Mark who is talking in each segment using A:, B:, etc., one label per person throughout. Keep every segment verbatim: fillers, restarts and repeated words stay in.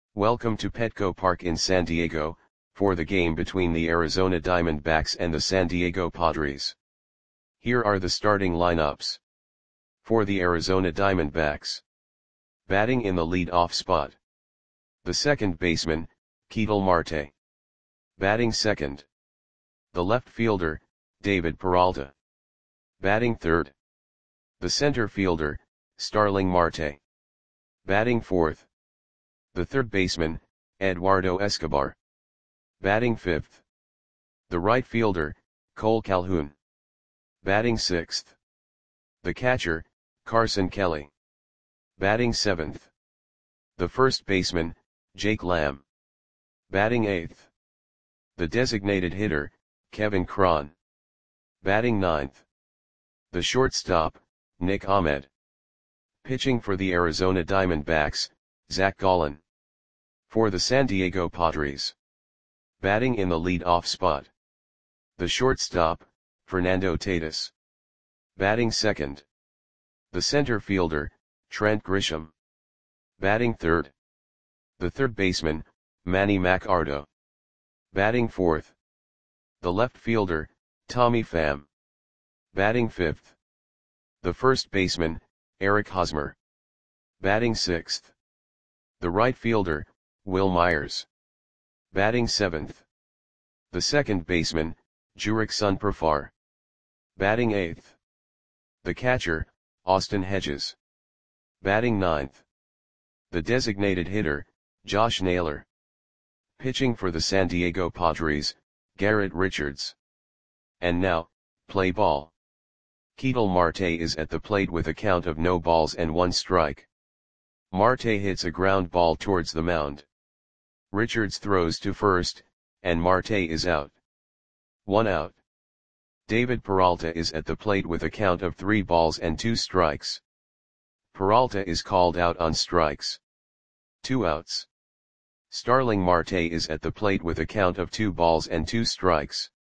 A: Welcome to Petco Park in San Diego, for the game between the Arizona Diamondbacks and the San Diego Padres. Here are the starting lineups. For the Arizona Diamondbacks. Batting in the lead-off spot. The second baseman, Ketel Marte. Batting second. The left fielder, David Peralta. Batting third. The center fielder, Starling Marte. Batting fourth. The third baseman, Eduardo Escobar. Batting fifth. The right fielder, Cole Calhoun. Batting sixth. The catcher, Carson Kelly. Batting seventh. The first baseman, Jake Lamb. Batting eighth. The designated hitter, Kevin Cron. Batting ninth. The shortstop, Nick Ahmed. Pitching for the Arizona Diamondbacks, Zach Gallen. For the San Diego Padres. Batting in the lead-off spot. The shortstop, Fernando Tatis. Batting second. The center fielder, Trent Grisham. Batting third. The third baseman, Manny Machado. Batting fourth. The left fielder, Tommy Pham. Batting fifth. The first baseman, Eric Hosmer. Batting sixth. The right fielder, Will Myers. Batting seventh. The second baseman, Jurickson Profar. Batting eighth. The catcher, Austin Hedges. Batting ninth. The designated hitter, Josh Naylor. Pitching for the San Diego Padres, Garrett Richards. And now, play ball. Ketel Marte is at the plate with a count of no balls and one strike. Marte hits a ground ball towards the mound. Richards throws to first, and Marte is out. One out. David Peralta is at the plate with a count of three balls and two strikes. Peralta is called out on strikes. Two outs. Starling Marte is at the plate with a count of two balls and two strikes.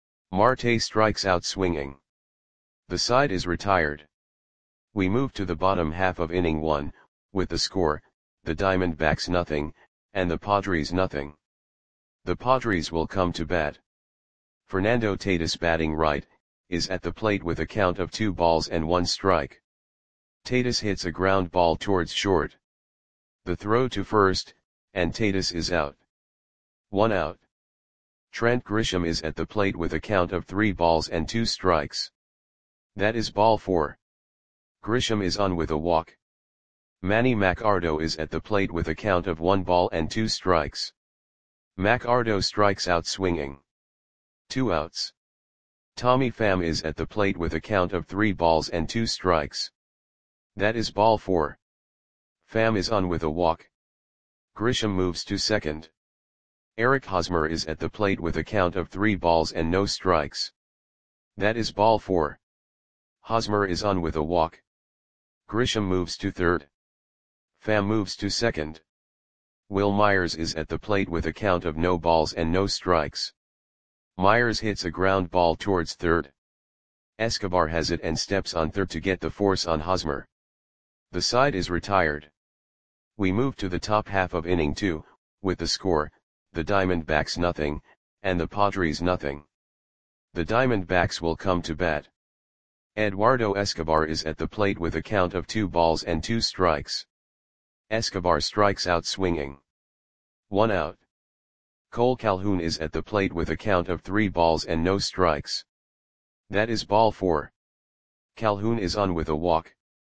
A: Marte strikes out swinging. The side is retired. We move to the bottom half of inning one, with the score, the Diamondbacks nothing, and the Padres nothing. The Padres will come to bat. Fernando Tatis, batting right, is at the plate with a count of two balls and one strike. Tatis hits a ground ball towards short. The throw to first, and Tatis is out. One out. Trent Grisham is at the plate with a count of three balls and two strikes. That is ball four. Grisham is on with a walk. Manny Machado is at the plate with a count of one ball and two strikes. Machado strikes out swinging. Two outs. Tommy Pham is at the plate with a count of three balls and two strikes. That is ball four. Pham is on with a walk. Grisham moves to second. Eric Hosmer is at the plate with a count of three balls and no strikes. That is ball four. Hosmer is on with a walk. Grisham moves to third. Pham moves to second. Will Myers is at the plate with a count of no balls and no strikes. Myers hits a ground ball towards third. Escobar has it and steps on third to get the force on Hosmer. The side is retired. We move to the top half of inning two, with the score, the Diamondbacks nothing, and the Padres nothing. The Diamondbacks will come to bat. Eduardo Escobar is at the plate with a count of two balls and two strikes. Escobar strikes out swinging. One out. Cole Calhoun is at the plate with a count of three balls and no strikes. That is ball four. Calhoun is on with a walk.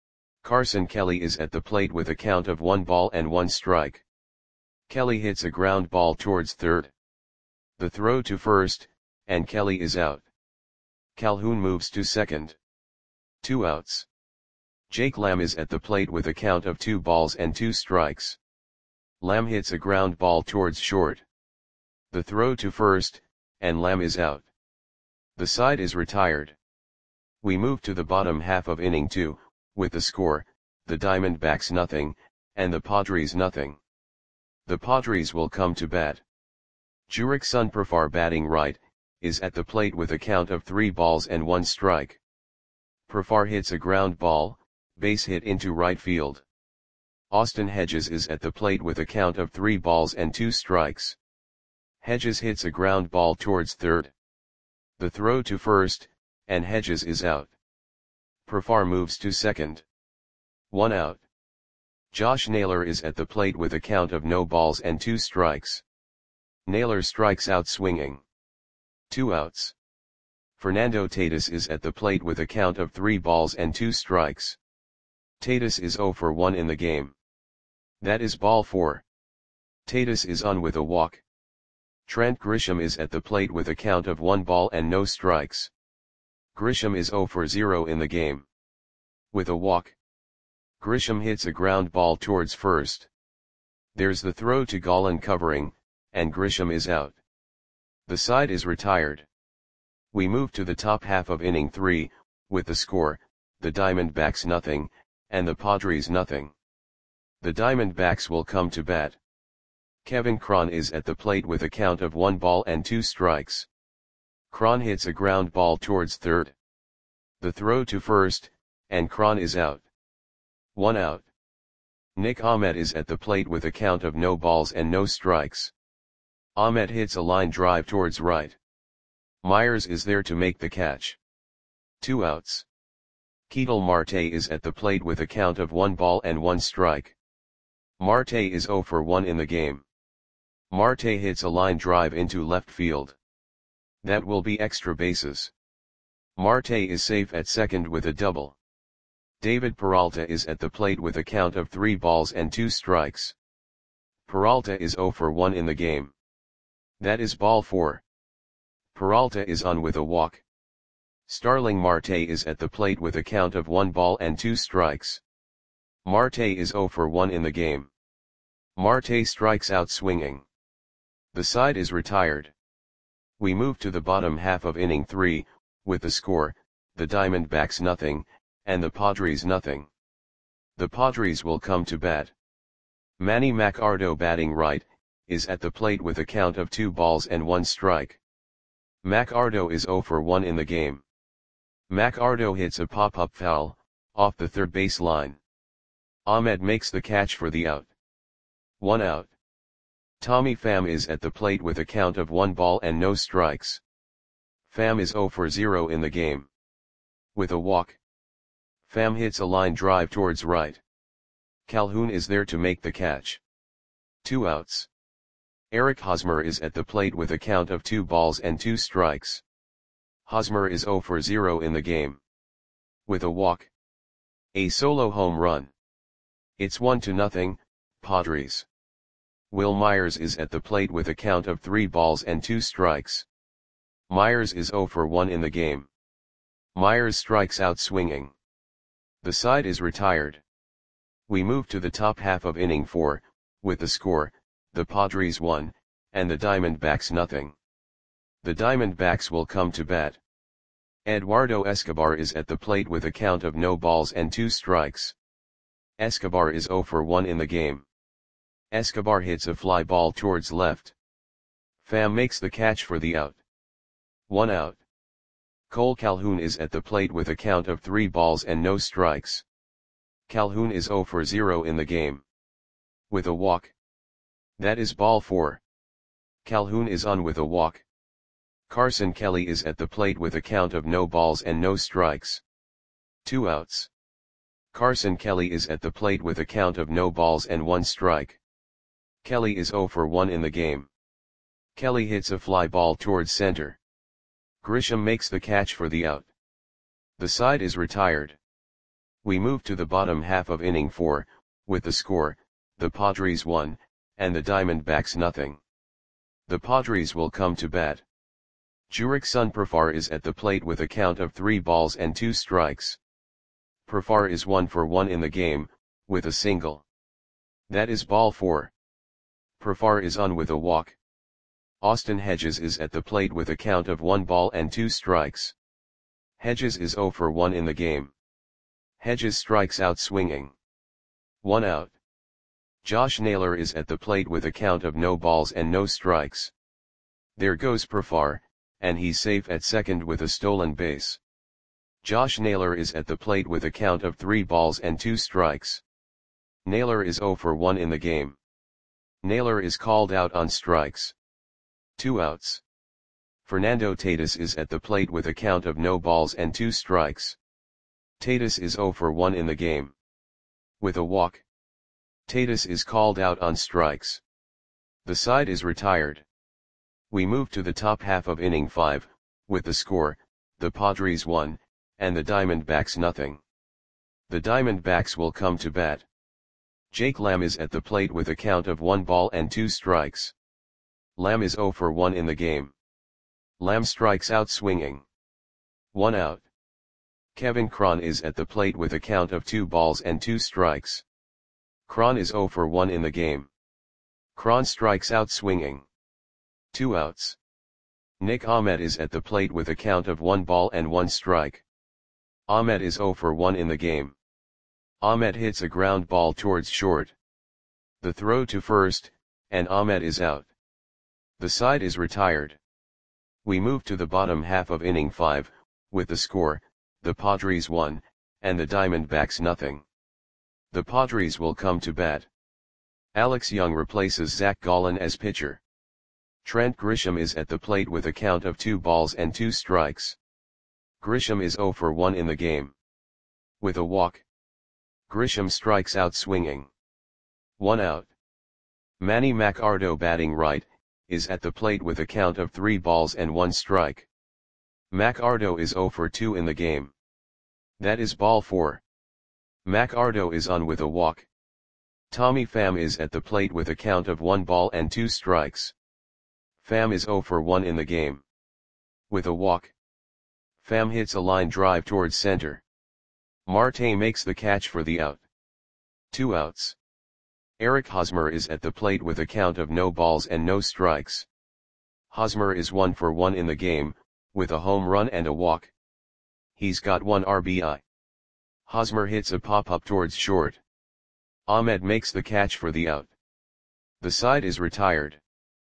A: Carson Kelly is at the plate with a count of one ball and one strike. Kelly hits a ground ball towards third. The throw to first, and Kelly is out. Calhoun moves to second. Two outs. Jake Lamb is at the plate with a count of two balls and two strikes. Lamb hits a ground ball towards short. The throw to first, and Lamb is out. The side is retired. We move to the bottom half of inning two, with the score, the Diamondbacks nothing, and the Padres nothing. The Padres will come to bat. Jurickson Profar, batting right, is at the plate with a count of three balls and one strike. Profar hits a ground ball, base hit into right field. Austin Hedges is at the plate with a count of three balls and two strikes. Hedges hits a ground ball towards third. The throw to first, and Hedges is out. Profar moves to second. One out. Josh Naylor is at the plate with a count of no balls and two strikes. Naylor strikes out swinging. Two outs. Fernando Tatis is at the plate with a count of three balls and two strikes. Tatis is zero for one in the game. That is ball four. Tatis is on with a walk. Trent Grisham is at the plate with a count of one ball and no strikes. Grisham is zero for zero in the game. With a walk. Grisham hits a ground ball towards first. There's the throw to Gallen covering, and Grisham is out. The side is retired. We move to the top half of inning three, with the score, the Diamondbacks nothing, and the Padres nothing. The Diamondbacks will come to bat. Kevin Cron is at the plate with a count of one ball and two strikes. Cron hits a ground ball towards third. The throw to first, and Cron is out. One out. Nick Ahmed is at the plate with a count of no balls and no strikes. Ahmed hits a line drive towards right. Myers is there to make the catch. Two outs. Ketel Marte is at the plate with a count of one ball and one strike. Marte is zero for one in the game. Marte hits a line drive into left field. That will be extra bases. Marte is safe at second with a double. David Peralta is at the plate with a count of three balls and two strikes. Peralta is zero for one in the game. That is ball four. Peralta is on with a walk. Starling Marte is at the plate with a count of one ball and two strikes. Marte is zero for one in the game. Marte strikes out swinging. The side is retired. We move to the bottom half of inning three, with the score, the Diamondbacks nothing, and the Padres nothing. The Padres will come to bat. Manny Machado batting right, is at the plate with a count of two balls and one strike. Machado is zero for one in the game. Machado hits a pop-up foul, off the third base line. Ahmed makes the catch for the out. One out. Tommy Pham is at the plate with a count of one ball and no strikes. Pham is zero for zero in the game. With a walk. Pham hits a line drive towards right. Calhoun is there to make the catch. Two outs. Eric Hosmer is at the plate with a count of two balls and two strikes. Hosmer is zero for zero in the game. With a walk. A solo home run. It's one to nothing, Padres. Will Myers is at the plate with a count of three balls and two strikes. Myers is zero for one in the game. Myers strikes out swinging. The side is retired. We move to the top half of inning four, with the score, the Padres one, and the Diamondbacks nothing. The Diamondbacks will come to bat. Eduardo Escobar is at the plate with a count of no balls and two strikes. Escobar is zero for one in the game. Escobar hits a fly ball towards left. Pham makes the catch for the out. One out. Cole Calhoun is at the plate with a count of three balls and no strikes. Calhoun is zero for zero in the game. With a walk. That is ball four. Calhoun is on with a walk. Carson Kelly is at the plate with a count of no balls and no strikes. Two outs. Carson Kelly is at the plate with a count of no balls and one strike. Kelly is zero for one in the game. Kelly hits a fly ball towards center. Grisham makes the catch for the out. The side is retired. We move to the bottom half of inning four, with the score, the Padres one, and the Diamondbacks nothing. The Padres will come to bat. Jurickson Profar is at the plate with a count of three balls and two strikes. Profar is one for one in the game, with a single. That is ball four. Profar is on with a walk. Austin Hedges is at the plate with a count of one ball and two strikes. Hedges is zero for one in the game. Hedges strikes out swinging. One out. Josh Naylor is at the plate with a count of no balls and no strikes. There goes Profar, and he's safe at second with a stolen base. Josh Naylor is at the plate with a count of three balls and two strikes. Naylor is zero for one in the game. Naylor is called out on strikes. Two outs. Fernando Tatis is at the plate with a count of no balls and two strikes. Tatis is zero for one in the game. With a walk. Tatis is called out on strikes. The side is retired. We move to the top half of inning five, with the score, the Padres one, and the Diamondbacks nothing. The Diamondbacks will come to bat. Jake Lamb is at the plate with a count of one ball and two strikes. Lamb is zero for one in the game. Lamb strikes out swinging. One out. Kevin Cron is at the plate with a count of two balls and two strikes. Cron is zero for one in the game. Cron strikes out swinging. Two outs. Nick Ahmed is at the plate with a count of one ball and one strike. Ahmed is zero for one in the game. Ahmed hits a ground ball towards short. The throw to first, and Ahmed is out. The side is retired. We move to the bottom half of inning five, with the score, the Padres one, and the Diamondbacks nothing. The Padres will come to bat. Alex Young replaces Zach Gallen as pitcher. Trent Grisham is at the plate with a count of two balls and two strikes. Grisham is zero for one in the game. With a walk. Grisham strikes out swinging. One out. Manny Machado batting right, is at the plate with a count of three balls and one strike. Machado is zero for two in the game. That is ball four. Machado is on with a walk. Tommy Pham is at the plate with a count of one ball and two strikes. Pham is zero for one in the game. With a walk. Pham hits a line drive towards center. Marte makes the catch for the out. Two outs. Eric Hosmer is at the plate with a count of no balls and no strikes. Hosmer is one for one in the game, with a home run and a walk. He's got one R B I. Hosmer hits a pop-up towards short. Ahmed makes the catch for the out. The side is retired.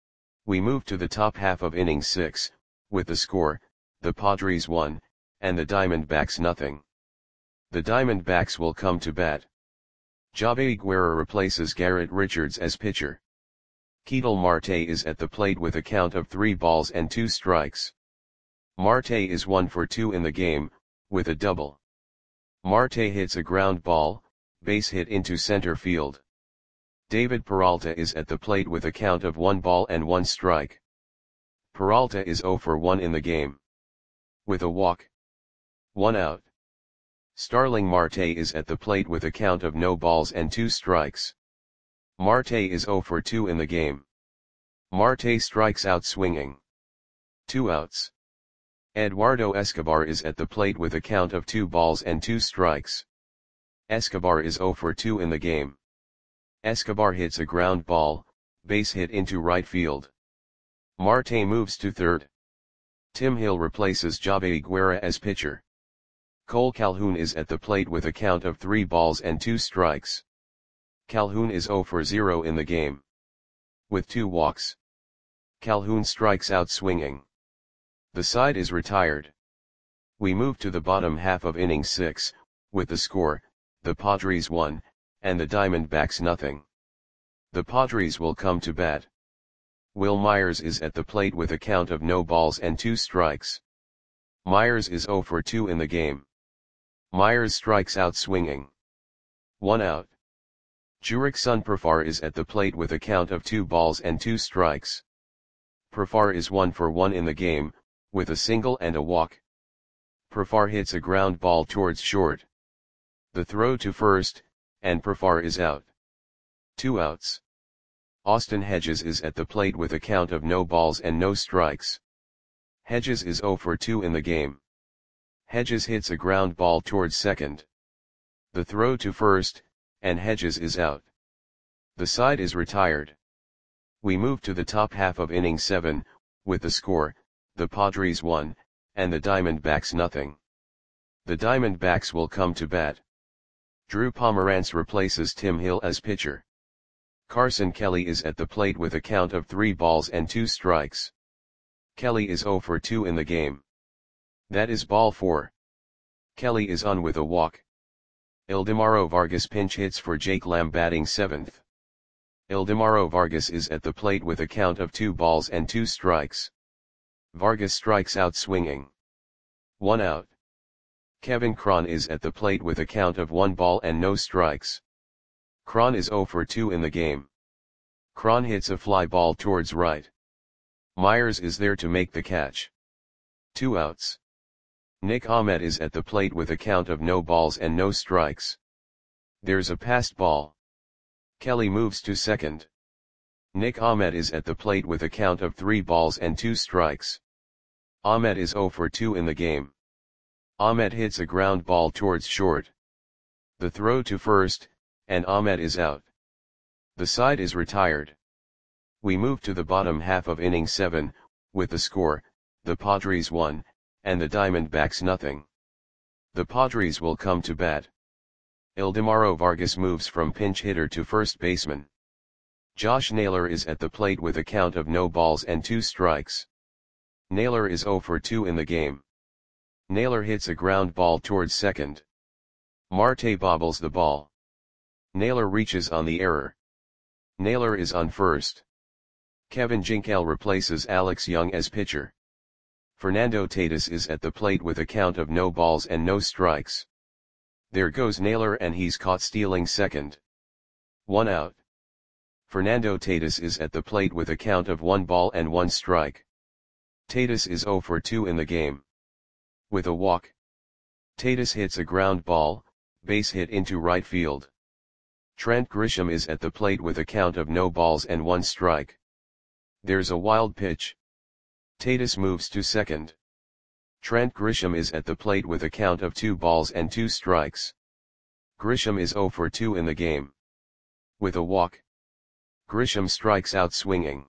A: We move to the top half of inning six, with the score, the Padres one, and the Diamondbacks nothing. The Diamondbacks will come to bat. Javi Guerra replaces Garrett Richards as pitcher. Ketel Marte is at the plate with a count of three balls and two strikes. Marte is one for two in the game, with a double. Marte hits a ground ball, base hit into center field. David Peralta is at the plate with a count of one ball and one strike. Peralta is zero for one in the game. With a walk. One out. Starling Marte is at the plate with a count of no balls and two strikes. Marte is zero for two in the game. Marte strikes out swinging. Two outs. Eduardo Escobar is at the plate with a count of two balls and two strikes. Escobar is zero for two in the game. Escobar hits a ground ball, base hit into right field. Marte moves to third. Tim Hill replaces Javi Guerra as pitcher. Cole Calhoun is at the plate with a count of three balls and two strikes. Calhoun is zero for zero in the game. With two walks. Calhoun strikes out swinging. The side is retired. We move to the bottom half of inning six, with the score, the Padres one, and the Diamondbacks nothing. The Padres will come to bat. Will Myers is at the plate with a count of no balls and two strikes. Myers is zero for two in the game. Myers strikes out swinging. One out. Jurickson Profar is at the plate with a count of two balls and two strikes. Profar is one for one in the game, with a single and a walk. Profar hits a ground ball towards short. The throw to first, and Profar is out. Two outs. Austin Hedges is at the plate with a count of no balls and no strikes. Hedges is zero for two in the game. Hedges hits a ground ball towards second. The throw to first, and Hedges is out. The side is retired. We move to the top half of inning seven, with the score, the Padres one, and the Diamondbacks nothing. The Diamondbacks will come to bat. Drew Pomeranz replaces Tim Hill as pitcher. Carson Kelly is at the plate with a count of three balls and two strikes. Kelly is zero for two in the game. That is ball four. Kelly is on with a walk. Ildemaro Vargas pinch hits for Jake Lamb batting seventh. Ildemaro Vargas is at the plate with a count of two balls and two strikes. Vargas strikes out swinging. One out. Kevin Cron is at the plate with a count of one ball and no strikes. Cron is oh for two in the game. Cron hits a fly ball towards right. Myers is there to make the catch. Two outs. Nick Ahmed is at the plate with a count of no balls and no strikes. There's a passed ball. Kelly moves to second. Nick Ahmed is at the plate with a count of three balls and two strikes. Ahmed is oh for two in the game. Ahmed hits a ground ball towards short. The throw to first, and Ahmed is out. The side is retired. We move to the bottom half of inning seven, with the score, the Padres one, and the Diamondbacks nothing. The Padres will come to bat. Ildemaro Vargas moves from pinch hitter to first baseman. Josh Naylor is at the plate with a count of no balls and two strikes. Naylor is oh for two in the game. Naylor hits a ground ball towards second. Marte bobbles the ball. Naylor reaches on the error. Naylor is on first. Kevin Ginkel replaces Alex Young as pitcher. Fernando Tatis is at the plate with a count of no balls and no strikes. There goes Naylor and he's caught stealing second. One out. Fernando Tatis is at the plate with a count of one ball and one strike. Tatis is oh for two in the game. With a walk. Tatis hits a ground ball, base hit into right field. Trent Grisham is at the plate with a count of no balls and one strike. There's a wild pitch. Tatis moves to second. Trent Grisham is at the plate with a count of two balls and two strikes. Grisham is oh for two in the game. With a walk. Grisham strikes out swinging.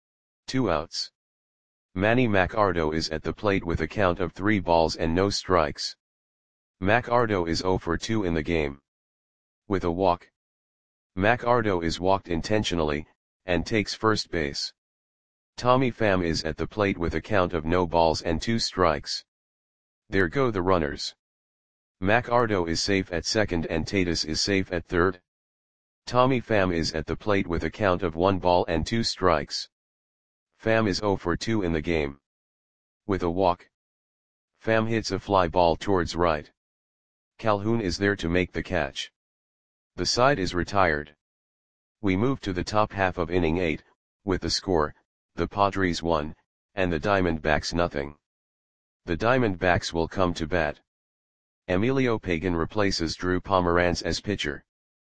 A: Two outs. Manny Machado is at the plate with a count of three balls and no strikes. Machado is oh for two in the game. With a walk. Machado is walked intentionally, and takes first base. Tommy Pham is at the plate with a count of no balls and two strikes. There go the runners. Machado is safe at second and Tatis is safe at third. Tommy Pham is at the plate with a count of one ball and two strikes. Pham is oh for two in the game. With a walk. Pham hits a fly ball towards right. Calhoun is there to make the catch. The side is retired. We move to the top half of inning eight, with the score, the Padres one, and the Diamondbacks nothing. The Diamondbacks will come to bat. Emilio Pagan replaces Drew Pomeranz as pitcher.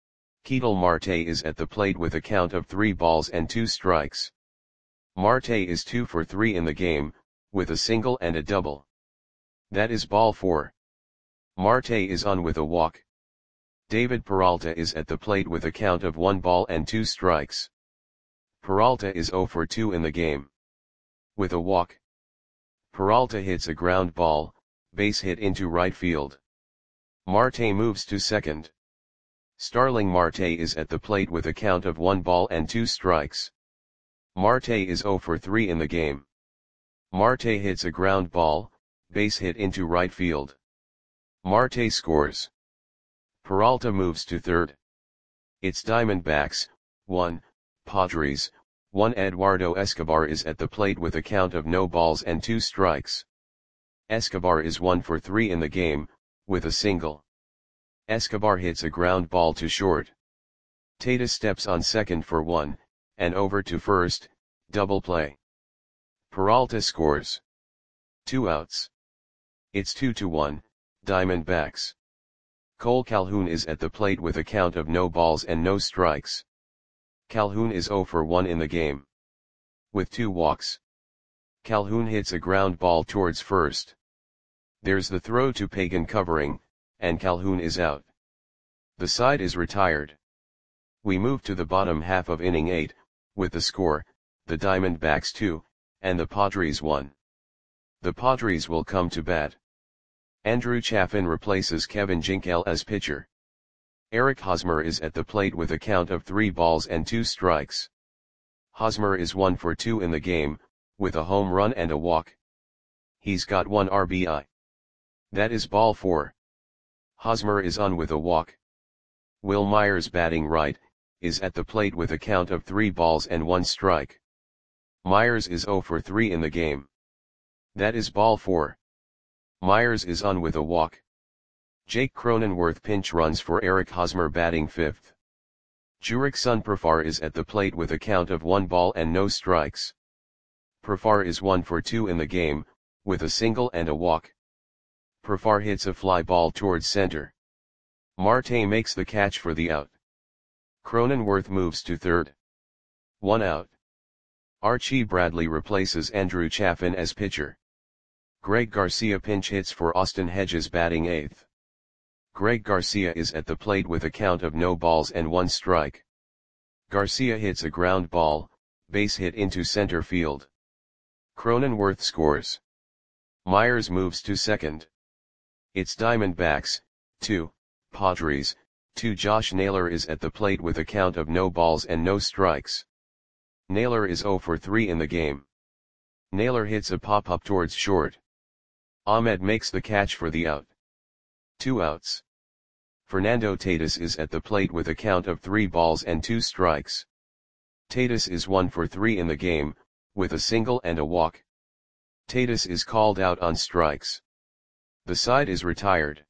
A: Ketel Marte is at the plate with a count of three balls and two strikes. Marte is two for three in the game, with a single and a double. That is ball four. Marte is on with a walk. David Peralta is at the plate with a count of one ball and two strikes. Peralta is oh for two in the game. With a walk. Peralta hits a ground ball, base hit into right field. Marte moves to second. Starling Marte is at the plate with a count of one ball and two strikes. Marte is oh for three in the game. Marte hits a ground ball, base hit into right field. Marte scores. Peralta moves to third. It's Diamondbacks, one, Padres, one. Eduardo Escobar is at the plate with a count of no balls and two strikes. Escobar is one for three in the game, with a single. Escobar hits a ground ball to short. Tatis steps on second for one, and over to first, double play. Peralta scores. Two outs. It's two to one, Diamondbacks. Cole Calhoun is at the plate with a count of no balls and no strikes. Calhoun is oh for one in the game. With two walks. Calhoun hits a ground ball towards first. There's the throw to Pagan covering, and Calhoun is out. The side is retired. We move to the bottom half of inning eight, with the score, the Diamondbacks two, and the Padres one. The Padres will come to bat. Andrew Chafin replaces Kevin Ginkel as pitcher. Eric Hosmer is at the plate with a count of three balls and two strikes. Hosmer is one for two in the game, with a home run and a walk. He's got one R B I. That is ball four. Hosmer is on with a walk. Will Myers batting right, is at the plate with a count of three balls and one strike. Myers is zero for three in the game. That is ball four. Myers is on with a walk. Jake Cronenworth pinch runs for Eric Hosmer batting fifth. Jurickson Profar is at the plate with a count of one ball and no strikes. Profar is one for two in the game, with a single and a walk. Profar hits a fly ball towards center. Marte makes the catch for the out. Cronenworth moves to third. One out. Archie Bradley replaces Andrew Chafin as pitcher. Greg Garcia pinch hits for Austin Hedges batting eighth. Greg Garcia is at the plate with a count of no balls and one strike. Garcia hits a ground ball, base hit into center field. Cronenworth scores. Myers moves to second. It's Diamondbacks, two, Padres, two. Josh Naylor is at the plate with a count of no balls and no strikes. Naylor is zero for three in the game. Naylor hits a pop-up towards short. Ahmed makes the catch for the out. Two outs. Fernando Tatis is at the plate with a count of three balls and two strikes. Tatis is one for three in the game, with a single and a walk. Tatis is called out on strikes. The side is retired.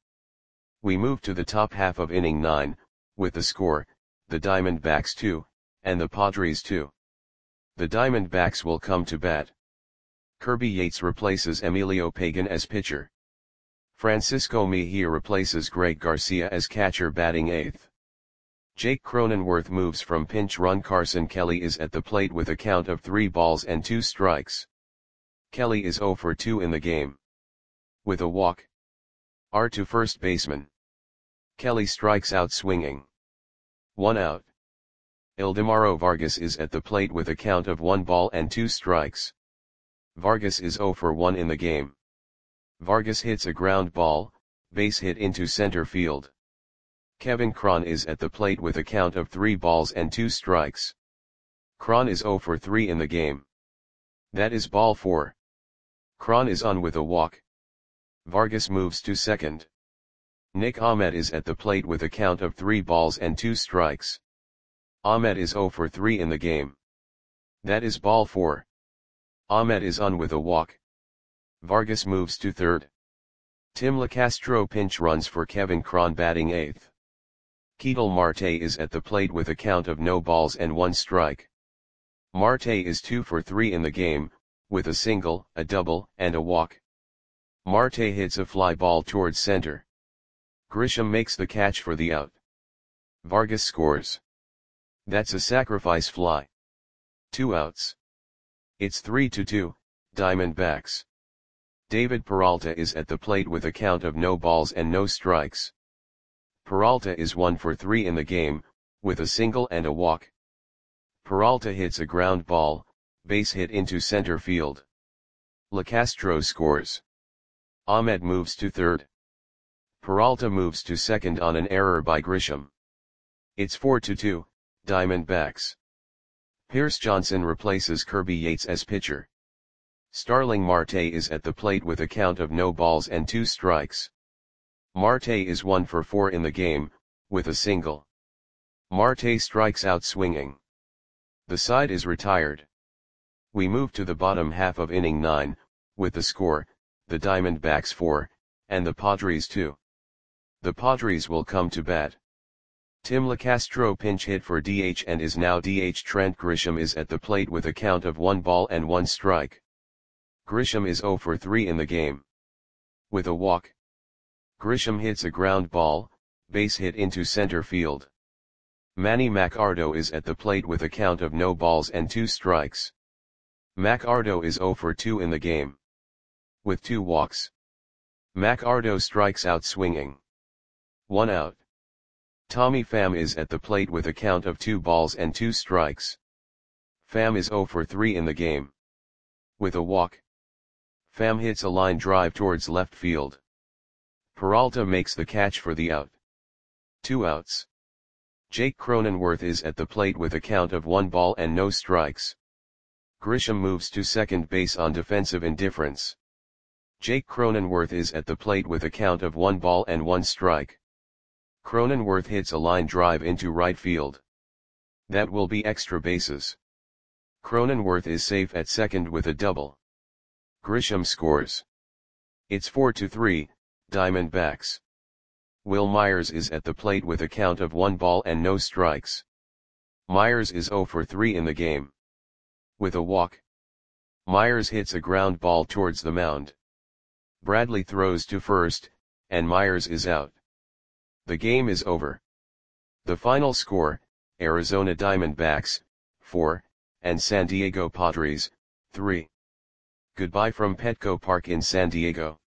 A: We move to the top half of inning nine, with the score, the Diamondbacks two, and the Padres two. The Diamondbacks will come to bat. Kirby Yates replaces Emilio Pagan as pitcher. Francisco Mejia replaces Greg Garcia as catcher batting eighth. Jake Cronenworth moves from pinch run. Carson Kelly is at the plate with a count of three balls and two strikes. Kelly is zero for two in the game. With a walk. R to first baseman. Kelly strikes out swinging. One out. Ildemaro Vargas is at the plate with a count of one ball and two strikes. Vargas is zero for one in the game. Vargas hits a ground ball, base hit into center field. Kevin Cron is at the plate with a count of three balls and two strikes. Cron is zero for three in the game. That is ball four. Cron is on with a walk. Vargas moves to second. Nick Ahmed is at the plate with a count of three balls and two strikes. Ahmed is zero for three in the game. That is ball four. Ahmed is on with a walk. Vargas moves to third. Tim LeCastro pinch runs for Kevin Cron batting eighth. Ketel Marte is at the plate with a count of no balls and one strike. Marte is two for three in the game, with a single, a double, and a walk. Marte hits a fly ball towards center. Grisham makes the catch for the out. Vargas scores. That's a sacrifice fly. Two outs. It's three to two, Diamondbacks. David Peralta is at the plate with a count of no balls and no strikes. Peralta is one for three in the game, with a single and a walk. Peralta hits a ground ball, base hit into center field. LeCastro scores. Ahmed moves to third. Peralta moves to second on an error by Grisham. It's four to two, Diamondbacks. Pierce Johnson replaces Kirby Yates as pitcher. Starling Marte is at the plate with a count of no balls and two strikes. Marte is one for four in the game, with a single. Marte strikes out swinging. The side is retired. We move to the bottom half of inning nine, with the score, the Diamondbacks four, and the Padres two. The Padres will come to bat. Tim LeCastro pinch hit for D H and is now D H. Trent Grisham is at the plate with a count of one ball and one strike. Grisham is zero for three in the game. With a walk. Grisham hits a ground ball, base hit into center field. Manny Macardo is at the plate with a count of no balls and two strikes. Macardo is zero for two in the game. With two walks. Macardo strikes out swinging. One out. Tommy Pham is at the plate with a count of two balls and two strikes. Pham is zero for three in the game. With a walk. Pham hits a line drive towards left field. Peralta makes the catch for the out. Two outs. Jake Cronenworth is at the plate with a count of one ball and no strikes. Grisham moves to second base on defensive indifference. Jake Cronenworth is at the plate with a count of one ball and one strike. Cronenworth hits a line drive into right field. That will be extra bases. Cronenworth is safe at second with a double. Grisham scores. It's four to three, Diamondbacks. Wil Myers is at the plate with a count of one ball and no strikes. Myers is zero for three in the game. With a walk, Myers hits a ground ball towards the mound. Bradley throws to first, and Myers is out. The game is over. The final score, Arizona Diamondbacks, four, and San Diego Padres, three. Goodbye from Petco Park in San Diego.